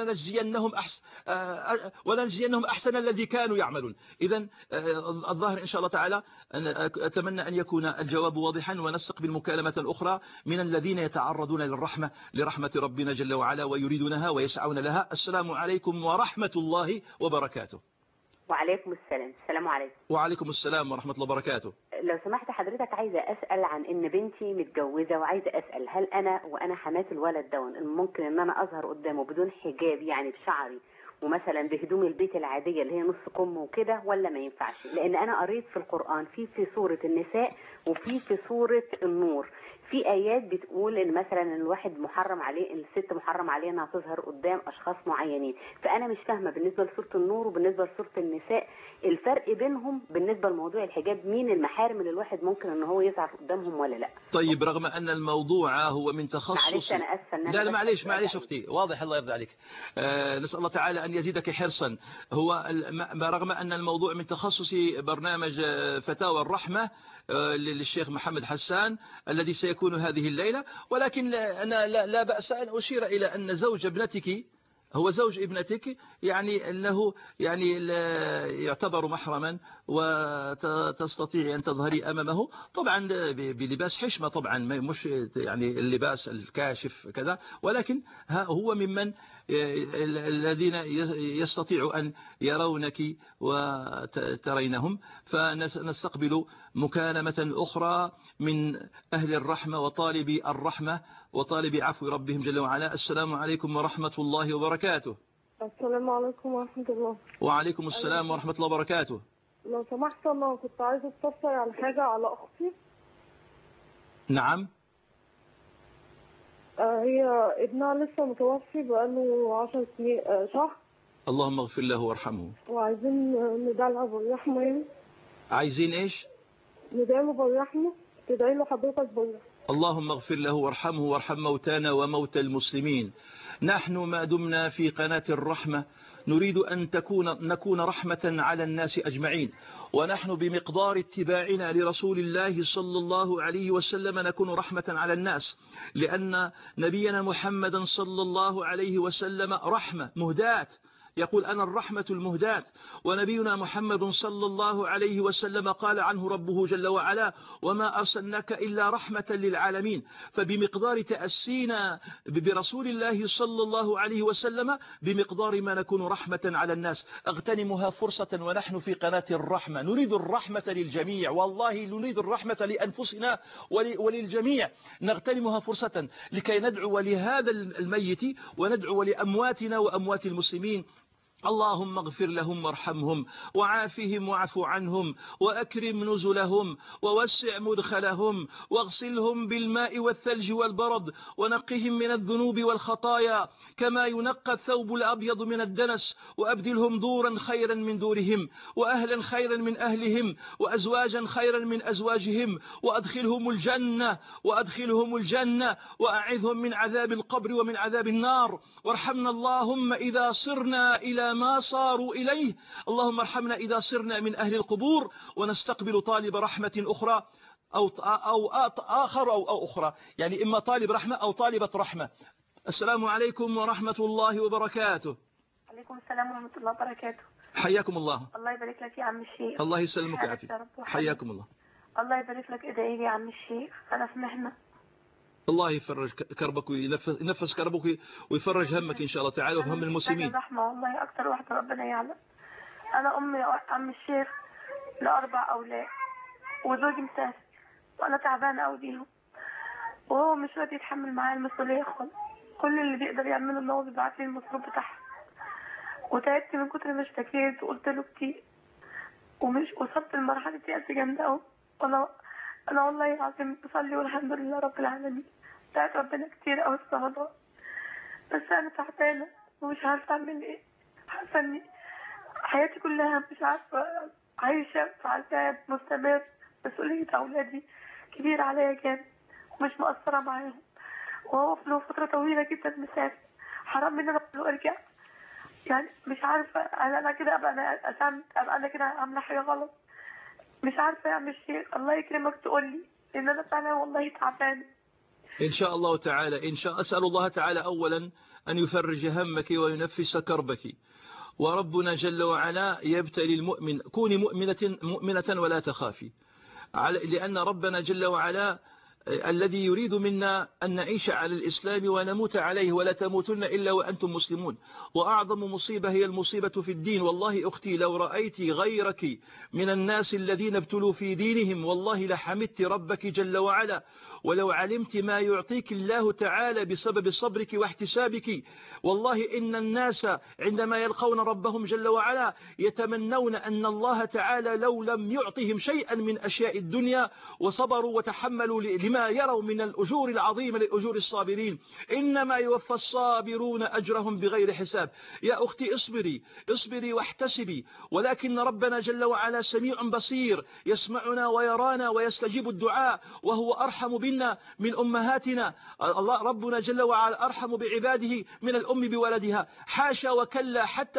ولنجزينهم أحسن الذي كانوا يعملون. إذن الظاهر إن شاء الله تعالى أتمنى أن يكون الجواب واضحا، ونستقبل مكالمة أخرى من الذين يتعرضون لرحمة ربنا جل وعلا ويريدونها ويسعون لها. السلام عليكم ورحمة الله وبركاته. وعليكم السلام. السلام عليكم. وعليكم السلام ورحمة الله وبركاته. لو سمحت حضرتك عايزة أسأل عن إن بنتي متجوزة، وعايزة أسأل هل وأنا حماة الولد دون ممكن إن أنا أظهر قدامه بدون حجاب، يعني بشعري ومثلا بهدوم البيت العادية اللي هي نص كم وكده، ولا ما ينفعش؟ لأن أنا قريت في القرآن في سورة النساء وفي سورة النور في آيات بتقول إن مثلا الواحد محرم عليه، الست محرم عليه إنها تظهر قدام أشخاص معينين. فأنا مش فاهمة بالنسبة لسورة النور وبالنسبة لسورة النساء الفرق بينهم بالنسبة لموضوع الحجاب. مين المحارم اللي الواحد ممكن إن هو يظهر قدامهم ولا لا؟ طيب، رغم أن الموضوع هو من تخصص، معلش أنا أسفة. لا معلش أختي، واضح، الله يرضى عليك. نسأل الله تعالى أن يزيدك حرصا. هو رغم أن الموضوع من تخصص برنامج فتاوى الرحمة للشيخ محمد حسان الذي سيكون هذه الليلة، ولكن أنا لا بأس أن أشير إلى أن زوج ابنتك هو زوج ابنتك، يعني أنه يعني يعتبر محرما وتستطيع أن تظهري أمامه، طبعا بلباس حشمة، طبعا مش يعني اللباس الكاشف كذا، ولكن هو ممن الذين يستطيع أن يرونك وترينهم. فنستقبل مكالمة أخرى من أهل الرحمة وطالبي الرحمة وطالبي عفو ربهم جل وعلا. السلام عليكم ورحمة الله وبركاته. السلام عليكم ورحمة الله. وعليكم السلام ورحمة الله وبركاته. لو سمحت أنا كنت عايزة أستفسر على حاجة على أختي. نعم. هي ابنها لسه متوفي بقاله 10 سنين شهر. اللهم اغفر له وارحمه. وعايزين ندعي له بالرحمة. يعني عايزين ايش؟ ندعي له بالرحمة، تدعي له حضرتك بالرحمة. اللهم اغفر له وارحمه وارحم موتانا وموتى المسلمين. نحن ما دمنا في قناة الرحمة نريد أن نكون رحمة على الناس أجمعين، ونحن بمقدار اتباعنا لرسول الله صلى الله عليه وسلم نكون رحمة على الناس، لأن نبينا محمدا صلى الله عليه وسلم رحمة مهداة، يقول أنا الرحمة المهداة. ونبينا محمد صلى الله عليه وسلم قال عنه ربه جل وعلا وما أرسلناك إلا رحمة للعالمين. فبمقدار تأسينا برسول الله صلى الله عليه وسلم بمقدار ما نكون رحمة على الناس. أغتنمها فرصة ونحن في قناة الرحمة نريد الرحمة للجميع، والله نريد الرحمة لأنفسنا وللجميع. نغتنمها فرصة لكي ندعو لهذا الميت وندعو لأمواتنا وأموات المسلمين. اللهم اغفر لهم وارحمهم وعافهم واعف عنهم وأكرم نزلهم ووسع مدخلهم واغسلهم بالماء والثلج والبرد ونقهم من الذنوب والخطايا كما ينقى الثوب الأبيض من الدنس، وأبدلهم دورا خيرا من دورهم وأهلا خيرا من أهلهم وأزواجا خيرا من أزواجهم وأدخلهم الجنة وأعذهم من عذاب القبر ومن عذاب النار. وارحمنا اللهم إذا صرنا إلى ما صاروا إليه، اللهم ارحمنا إذا صرنا من أهل القبور. ونستقبل طالب رحمة أخرى أو أخرى، يعني إما طالب رحمة أو طالبة رحمة. السلام عليكم ورحمة الله وبركاته. عليكم السلام ورحمة الله وبركاته. حياكم الله. الله يبارك لك يا عم الشيخ. الله يسلمك ويعافيك. حياكم الله. الله يبارك لك. ادعي لي يا عم الشيخ، انا في محنه. الله يفرج كربك وينفس كربك ويفرج همك ان شاء الله تعالى وهم المسلمين. رحمه والله اكتر واحده ربنا يعلم. انا امي يا عم الشيخ ل4 اولاد وزوجي مسافر وانا تعبانه قوي بيهم، وهو مش راضي يتحمل معايا المسؤوليه خالص. كل اللي بيقدر يعمله ان هو بيبعت لي المصروف بتاعها، وتعبت من كتر ما اشتكيت وقلت له كتير، ومش وصلت لمرحله يأس جامده قوي. انا والله العظيم بصلي والحمد لله رب العالمين، بتاعت ربنا كتير قوي في رمضان، بس انا تعبانه ومش عارفه اعمل ايه. حاسه اني حياتي كلها مش عارفه عايشه في عذاب مستمر. مسؤوليه اولادي كبيره عليا جامد ومش مقصره معاهم، وهو له فتره طويله جدا مسافر. حرام ان انا اقول له ارجع، يعني مش عارفه انا كده ابقى انا كده عامله حاجه غلط. مش عارفه اعمل شيء. الله يكرمك تقول لي، لان انا فعلا والله تعبانه. إن شاء الله تعالى أسأل الله تعالى أولا أن يفرج همك وينفس كربك، وربنا جل وعلا يبتلي المؤمن. كوني مؤمنة ولا تخافي، لأن ربنا جل وعلا الذي يريد منا أن نعيش على الإسلام ونموت عليه، ولا تموتن إلا وأنتم مسلمون. وأعظم مصيبة هي المصيبة في الدين. والله أختي لو رأيت غيرك من الناس الذين ابتلوا في دينهم والله لحمدت ربك جل وعلا. ولو علمت ما يعطيك الله تعالى بسبب صبرك واحتسابك، والله إن الناس عندما يلقون ربهم جل وعلا يتمنون أن الله تعالى لو لم يعطهم شيئا من أشياء الدنيا وصبروا وتحملوا لما يروا من الأجور العظيمة لأجور الصابرين. إنما يوفى الصابرون أجرهم بغير حساب. يا أختي اصبري واحتسبي، ولكن ربنا جل وعلا سميع بصير، يسمعنا ويرانا ويستجيب الدعاء، وهو أرحم بنا من أمهاتنا. الله ربنا جل وعلا أرحم بعباده من الأم بولدها. حاشا وكلا حتى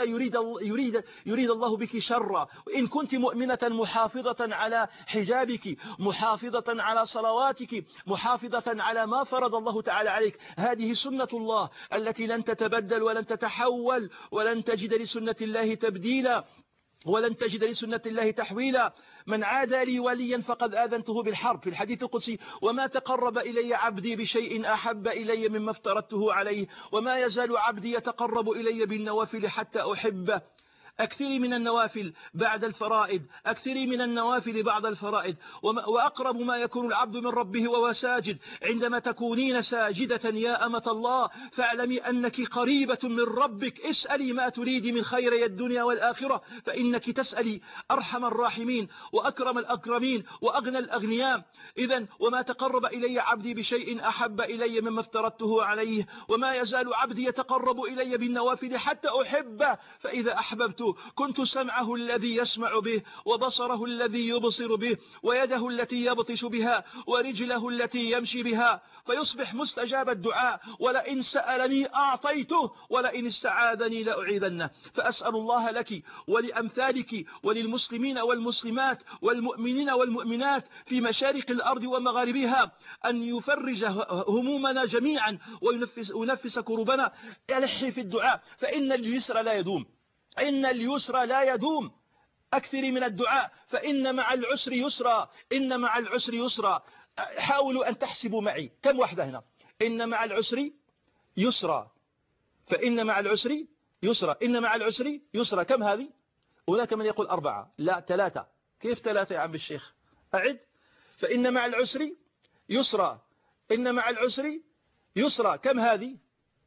يريد الله بك شرا. وإن كنت مؤمنة محافظة على حجابك، محافظة على صلواتك، محافظة على ما فرض الله تعالى عليك، هذه سنة الله التي لن تتبدل ولن تتحول، ولن تجد لسنة الله تبديلا، ولن تجد لسنة الله تحويلا. من عادى لي وليا فقد آذنته بالحرب، في الحديث القدسي: وما تقرب إلي عبدي بشيء أحب إلي مما افترضته عليه، وما يزال عبدي يتقرب إلي بالنوافل حتى أحبه. أكثري من النوافل بعد الفرائض، أكثري من النوافل بعد الفرائض. وأقرب ما يكون العبد من ربه وهو ساجد. عندما تكونين ساجدة يا أمة الله فاعلمي أنك قريبة من ربك. اسألي ما تريد من خير الدنيا والآخرة، فإنك تسألي أرحم الراحمين وأكرم الأكرمين وأغنى الأغنياء. إذن وما تقرب إلي عبدي بشيء أحب إلي مما افترضته عليه، وما يزال عبدي يتقرب إلي بالنوافل حتى أحبه، فإذا أحببت كنت سمعه الذي يسمع به، وبصره الذي يبصر به، ويده التي يبطش بها، ورجله التي يمشي بها، فيصبح مستجاب الدعاء. ولئن سألني أعطيته، ولئن استعاذني لأعيذنه. فأسأل الله لك ولأمثالك وللمسلمين والمسلمات والمؤمنين والمؤمنات في مشارق الأرض ومغاربها أن يفرج همومنا جميعا وينفس كربنا. يلحي في الدعاء، فإن اليسر لا يدوم، إن اليسر لا يدوم. أكثر من الدعاء، فإن مع العسر يسرا، إن مع العسر يسرا. حاولوا أن تحسبوا معي كم واحدة هنا. إن مع العسر يسرا، فإن مع العسر يسرا، إن مع العسر يسرا. كم هذه؟ هناك من يقول 4، لا 3. كيف 3 يا عم الشيخ؟ أعد. فإن مع العسر يسرا، إن مع العسر يسرا. كم هذه؟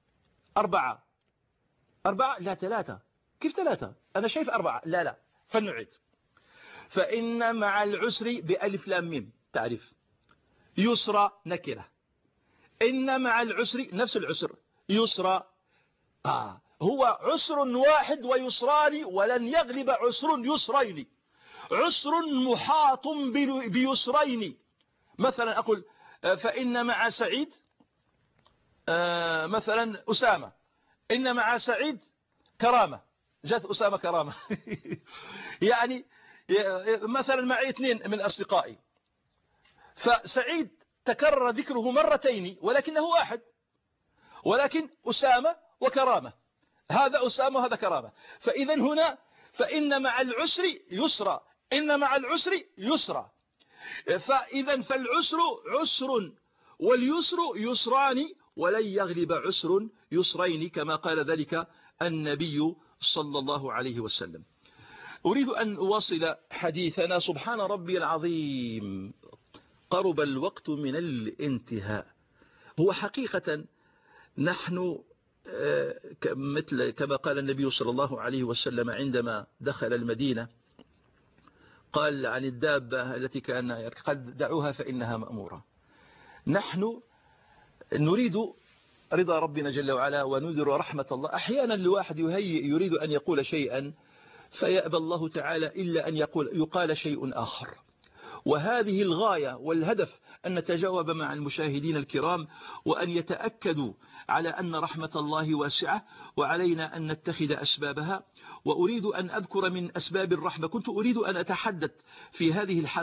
4. لا 3. كيف 3؟ أنا شايف 4. لا فلنعيد. فإن مع العسر بألف لام ميم تعريف، يسرى نكرة، إن مع العسر نفس العسر، يسرى هو عسر واحد ويسران، ولن يغلب عسر يسرين. عسر محاط بيسرين. مثلا أقول فإن مع سعيد مثلا أسامة، إن مع سعيد كرامة، جاءت أسامة كرامة. يعني مثلا معي 2 من أصدقائي، فسعيد تكرر ذكره مرتين ولكنه واحد، ولكن أسامة وكرامة، هذا أسامة وهذا كرامة. فإذا هنا فإن مع العسر يسرا، إن مع العسر يسرا. فإذا فالعسر عسر واليسر يسران ولن يغلب عسر يسرين كما قال ذلك النبي صلى الله عليه وسلم. أريد أن أواصل حديثنا. سبحان ربي العظيم، قرب الوقت من الانتهاء. هو حقيقة نحن مثل كما قال النبي صلى الله عليه وسلم عندما دخل المدينة، قال عن الدابة التي كان قد دعوها فإنها مأمورة. نحن نريد رضا ربنا جل وعلا ونذر رحمة الله. أحيانا الواحد يريد أن يقول شيئا فيأبى الله تعالى إلا أن يقال شيء آخر. وهذه الغاية والهدف أن نتجاوب مع المشاهدين الكرام وأن يتأكدوا على أن رحمة الله واسعة وعلينا أن نتخذ أسبابها. وأريد أن أذكر من أسباب الرحمة. كنت أريد أن أتحدث في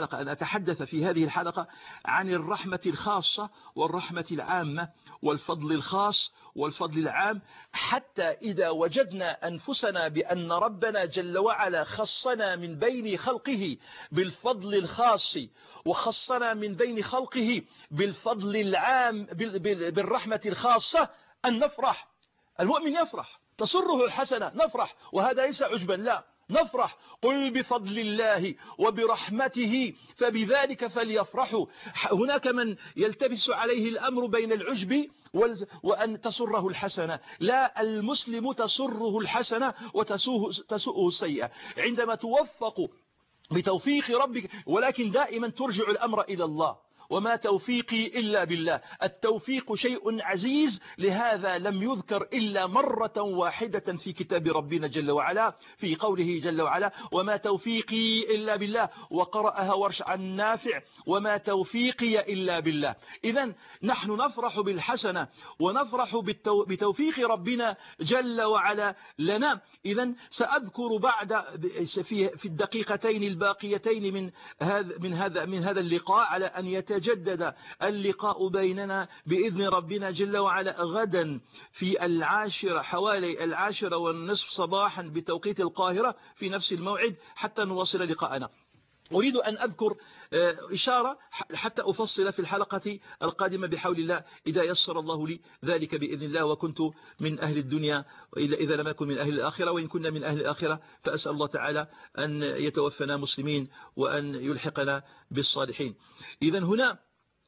هذه الحلقة عن الرحمة الخاصة والرحمة العامة والفضل الخاص والفضل العام، حتى إذا وجدنا أنفسنا بأن ربنا جل وعلا خصنا من بين خلقه بالفضل الخاص وخصنا من بين خلقه بالفضل العام بالرحمة الخاصة، أن نفرح. المؤمن يفرح، تسره الحسنة، نفرح، وهذا ليس عجبا، لا، نفرح. قل بفضل الله وبرحمته فبذلك فليفرحوا. هناك من يلتبس عليه الأمر بين العجب وأن تسره الحسنة. لا، المسلم تسره الحسنة وتسوءه السيئة عندما توفق بتوفيق ربك، ولكن دائما ترجع الأمر إلى الله. وما توفيقي إلا بالله. التوفيق شيء عزيز، لهذا لم يذكر إلا مرة واحدة في كتاب ربنا جل وعلا في قوله جل وعلا وما توفيقي إلا بالله، وقرأها ورش عن نافع وما توفيقي إلا بالله. إذن نحن نفرح بالحسنة ونفرح بتوفيق ربنا جل وعلا لنا. إذن سأذكر بعد في الدقيقتين الباقيتين من هذا اللقاء على أن يتجدد اللقاء بيننا بإذن ربنا جل وعلا غدا في 10 حوالي 10:30 صباحا بتوقيت القاهرة في نفس الموعد حتى نواصل لقاءنا. أريد أن أذكر إشارة حتى أفصل في الحلقة القادمة بحول الله إذا يسر الله لي ذلك بإذن الله، وكنت من أهل الدنيا إذا لم أكن من أهل الآخرة، وإن كنا من أهل الآخرة فأسأل الله تعالى أن يتوفنا مسلمين وأن يلحقنا بالصالحين. إذن هنا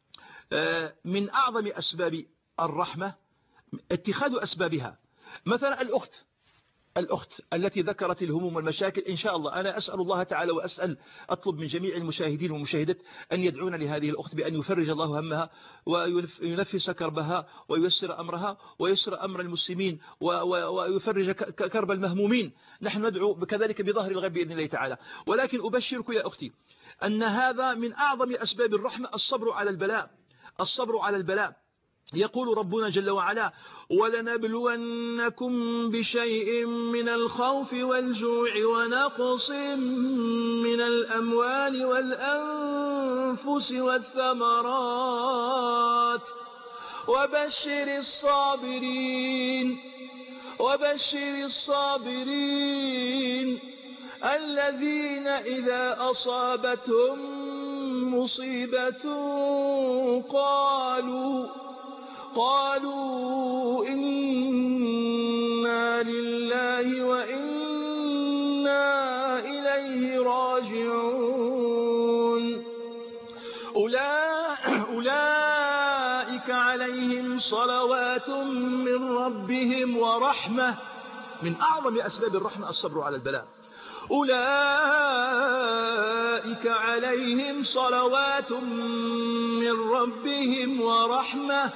من أعظم أسباب الرحمة اتخاذ أسبابها. مثلا الأخت التي ذكرت الهموم والمشاكل، إن شاء الله أنا أسأل الله تعالى أطلب من جميع المشاهدين والمشاهدات أن يدعون لهذه الأخت بأن يفرج الله همها وينفس كربها وييسر أمرها وييسر أمر المسلمين ويفرج كرب المهمومين. نحن ندعو كذلك بظهر الغيب بإذن الله تعالى. ولكن أبشرك يا أختي أن هذا من أعظم أسباب الرحمة، الصبر على البلاء. الصبر على البلاء. يقول ربنا جل وعلا ولنبلونكم بشيء من الخوف والجوع ونقص من الأموال والأنفس والثمرات وبشر الصابرين الذين إذا أصابتهم مصيبة قالوا إنا لله وإنا إليه راجعون. أولئك عليهم صلوات من ربهم ورحمة. من أعظم أسباب الرحمة الصبر على البلاء. أولئك عليهم صلوات من ربهم ورحمة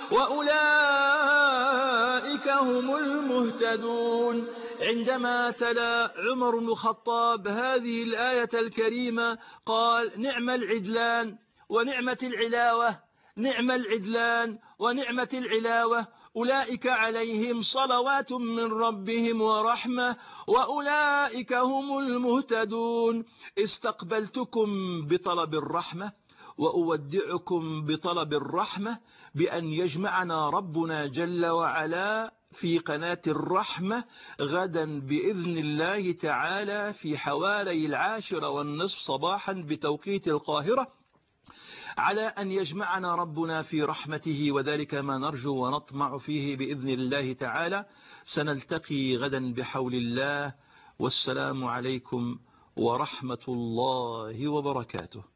وأولئك هم المهتدون. عندما تلا عمر بن الخطاب هذه الآية الكريمة قال نعم العدلان ونعمة العلاوة، نعم العدلان ونعمة العلاوة، أولئك عليهم صلوات من ربهم ورحمة وأولئك هم المهتدون. استقبلتكم بطلب الرحمة وأودعكم بطلب الرحمة بأن يجمعنا ربنا جل وعلا في قناة الرحمة غدا بإذن الله تعالى في حوالي 10:30 صباحا بتوقيت القاهرة، على أن يجمعنا ربنا في رحمته، وذلك ما نرجو ونطمع فيه بإذن الله تعالى. سنلتقي غدا بحول الله، والسلام عليكم ورحمة الله وبركاته.